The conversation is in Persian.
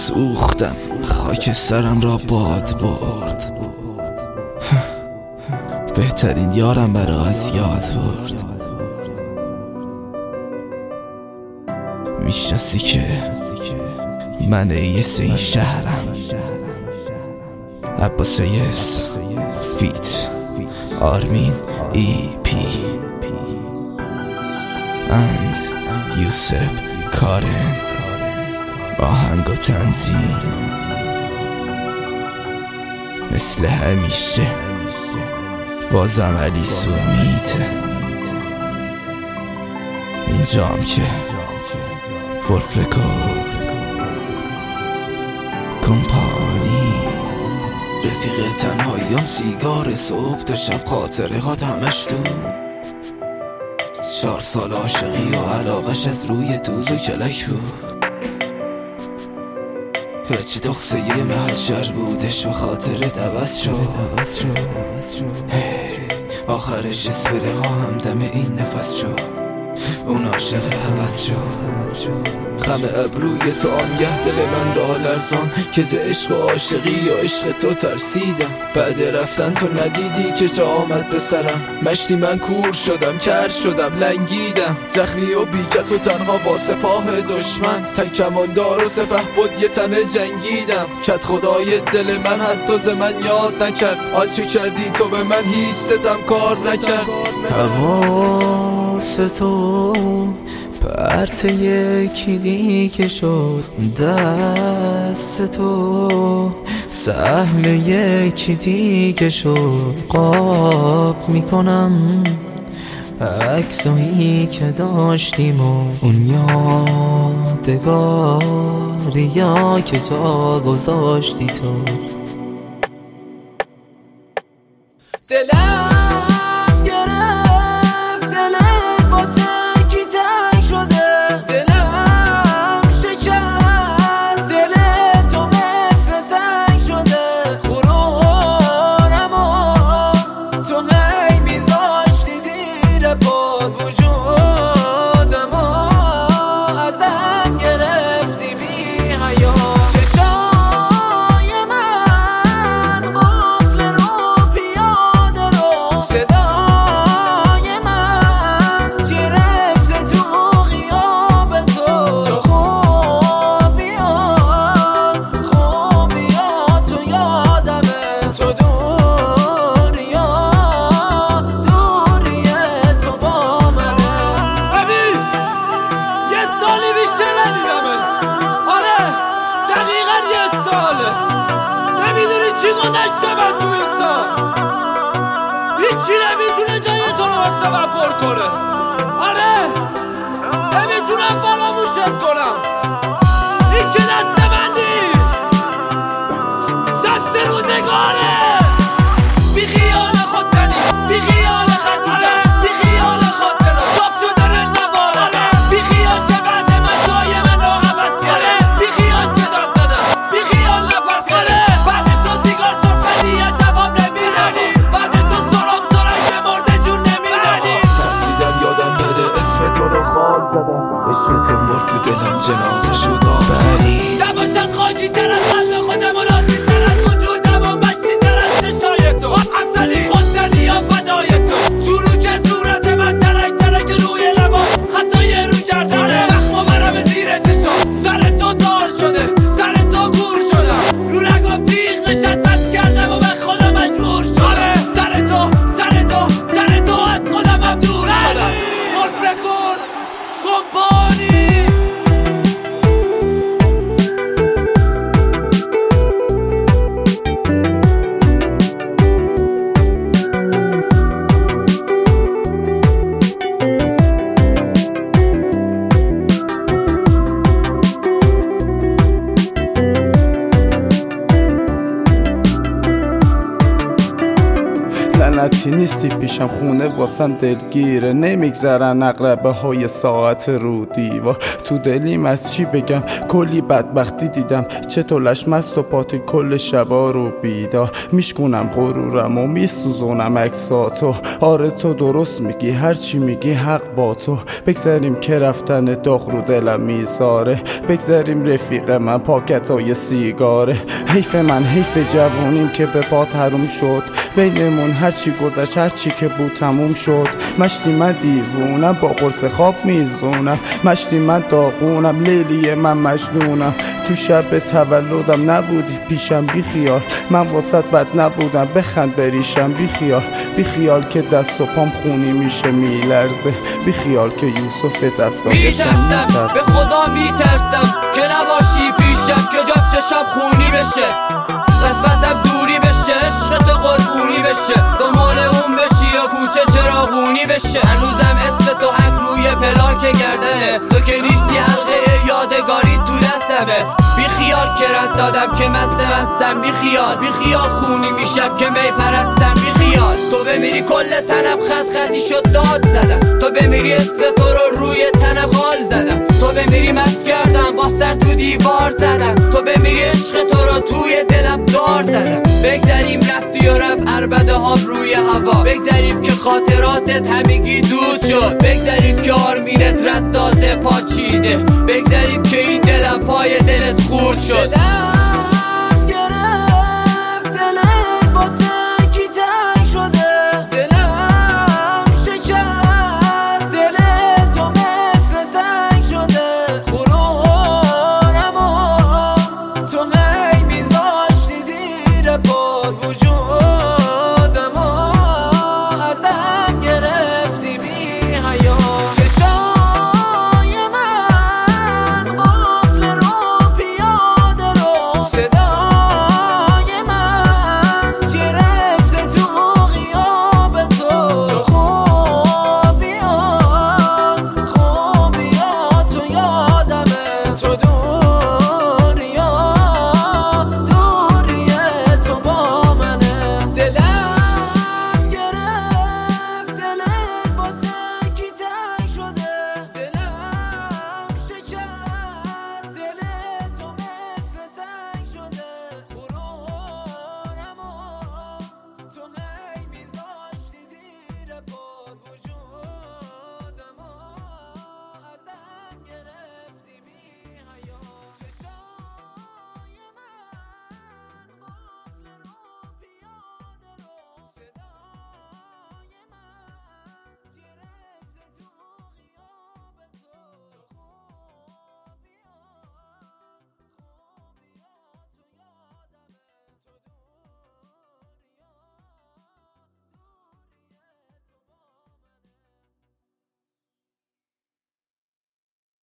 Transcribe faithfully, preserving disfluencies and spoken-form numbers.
سوختم، خاک سرم را باد برد. بهترین یارم برا از یاد برد. میشناسی که من ایس این شهرم. عباس ایس فیت آرمین ای پی اند یوسف کارن آهنگ و تنظیم. مثل همیشه بازم علی سومیت اینجام که ولف رکورد کمپانی. رفیق تنهاییم سیگار صبح تا شب، خاطره هات همش تو. چهار سال عاشقی و علاقش از روی دوز و کلک بود. هرچی تخصه یه محل شهر بودش و خاطرت عوض شد. آخرش اسپره ها هم دم این نفس شد. اون عاشق عوض شد. خم ابروی تو آنگه دل من را لرزان که ز عشق و عاشقی یا عشق تو ترسیدم. بعد رفتن تو ندیدی که چه آمد به سرم. مشتی من کور شدم، کر شدم، لنگیدم، زخمی و بیکس و تنها با سپاه دشمن. تک کماندار و سپه بود یه تنه جنگیدم. کت خدای دل من حتی ز من یاد نکرد. آنچه کردی تو به من هیچ ستم کار نکرد. حواس تو پرت یکی دیگه شد. دست تو سهم یکی دیگه شد. قاب میکنم عکسایی که داشتیم و اون یادگاریا که جا گذاشتی تو. دلم گذشته من تو این سال هیچی نمیتونه جای تو رو واسه من پر کنه. آره نمیتونم فراموشت کنم. این که دست من نیست، دست روزگاره. بی خیال خود زنی، بی خیال خط میزن، بی خیال خاطره صاف شده نواره. بی خیال که بعد من جای من رو عوض کرده. بی خیال که داد زدم، بی خیال نفس کرده. بعد تو سیگار سرفدی جواب نمیدنی. بعد تو سرام سرش مرده جون نمیدنی. ترسیدم یادم بره اسم تو رو خال زدم. عشق تو مرد تو دلم جنازه شد آبری. نباشد خاکی تر از قلب خودم و راضی تر از وجودم و مشتی تر از چشای تو. اصلی خودزنی یا فدای تو. شروع که صورت من ترک ترک روی لبا. حتی یه رو گردنه زخم و برم زیر چشم. سر تو تار شده، سر تو گور شدم. رو رگم تیغ نشست بس کردم و به خودم مجبور شدم. سر تو سر تو سر تو از خودم هم دور شدم. ولف رکورد کمپانی. ساعتی نیستی پیشم، خونه واسم دلگیره، نمیگذرن اقربه های ساعت رو دیوار. تو دلیم از چی بگم، کلی بدبختی دیدم، چطورش مست و پاتی کل شبا رو بیدار. میشکنم غرورم و میسوزونم اکساتو. آره تو درست میگی، هرچی میگی حق با تو. بگذاریم که رفتن داغ رو دلم میذاره، بگذاریم رفیق من پاکتای سیگاره. حیف من حیف جوانیم که به پا حروم شد، بینمون هرچی گذشت هرچی که بود تموم شد. مشتی من دیوونم با قرص خواب میزونم، مشتی من داغونم لیلی من مجنونم. تو شب تولدم نبودی پیشم بی خیال، من واسط بد نبودم بخند بریشم بی خیال. بی خیال که دست و پام خونی میشه میلرزه، بی خیال که یوسف دستم میترسم به خدا میترسم که نباشی پیشم، که جفت چشم خونی بشه، قسمتم دوری بشه، عشقت قربونی بشه، دنبال اون بشی یا کوچه چراغونی بشه. هنوزم اسم تو حک روی پلاک گردنه، تو که نیستی حلقه یادگاری تو دستمه. بی خیال که رد دادم که مست مستم، بی خیال بی خیال خونی میشم که می پرستم. بی خیال تو بمیری کل تنم خط خطی شد داد زدم، تو بمیری اسم تو رو روی تنم خال زدم، تو بمیری مست کردم با سر تو دیوار زدم، تو بمیری عشق تو رو توی دلم دار زدم. بگذاریم رفتی و رفت عربده ها روی هوا، بگذاریم که خاطراتت همگی دود شد، بگذاریم که آرمینت رد داده پاچیده، بگذاریم که این دلم پای دلت خورد شد.